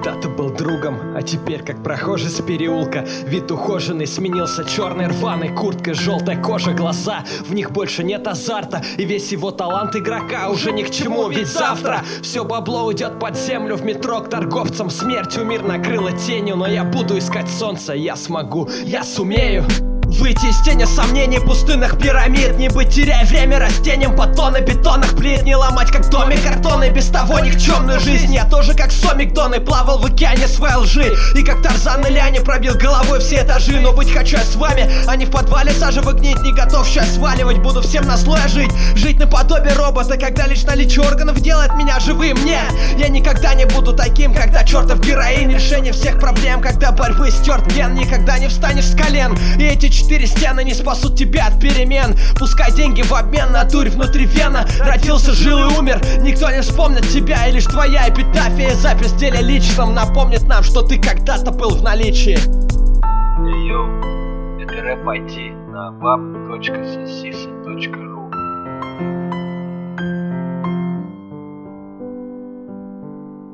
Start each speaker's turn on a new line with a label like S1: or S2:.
S1: когда-то был другом, а теперь как прохожий с переулка. Вид ухоженный сменился черной рваной курткой, желтая кожа, глаза, в них больше нет азарта. И весь его талант игрока уже ни к чему, ведь завтра все бабло уйдет под землю. В метро к торговцам смертью мир накрыло тенью. Но я буду искать солнце, я смогу, я сумею выйти из тени сомнений пустынных пирамид. Не быть, теряя время растением по тонны бетонных плит. Не ломать как домик картонный без того никчемную жизнь. Я тоже как сомик Дон плавал в океане своей лжи. И как Тарзан и Ляни пробил головой все этажи. Но быть хочу я с вами, а не в подвале сажевый гнить. Не готов сейчас сваливать, буду всем на слой жить. Жить наподобие робота, когда лишь наличие органов делает меня живым. Нет, я никогда не буду таким, когда чертов героин решение всех проблем, когда борьбы стерт ген. Никогда не встанешь с колен, и эти 4 стены не спасут тебя от перемен. Пускай деньги в обмен на дурь внутри вена. Родился, жил и умер, никто не вспомнит тебя. И лишь твоя эпитафия, запись в деле личном напомнит нам, что ты когда-то был в наличии.
S2: Йоу, это рэп IT на wap.ccc.ru.